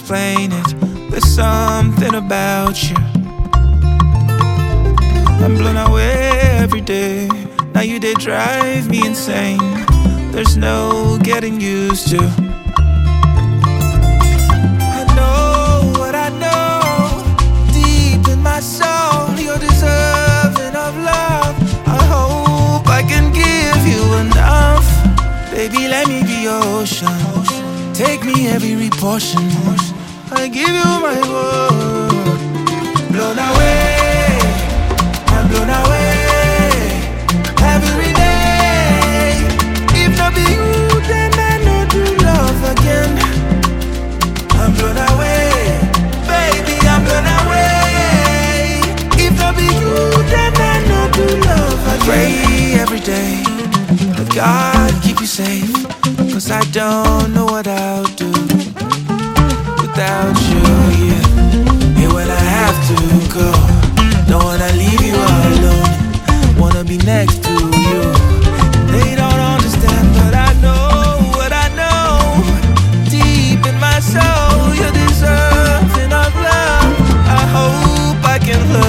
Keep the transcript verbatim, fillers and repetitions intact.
explain it. There's something about you. I'm blown away every day. Now you they drive me insane. There's no getting used to. I know what I know. Deep in my soul, you're deserving of love. I hope I can give you enough. Baby, let me be your ocean. Take me every portion. I give you my word. Blown away, I'm blown away every day. If not be you, then I know to love again. I'm blown away, baby, I'm blown away. If not be you, then I know to love again. Pray every day, but God keep you safe, 'cause I don't know what I'll do without you, yeah. And when I have to go, don't wanna leave you alone. Wanna be next to you. They don't understand, but I know what I know. Deep in my soul, you're deserving of love. I hope I can love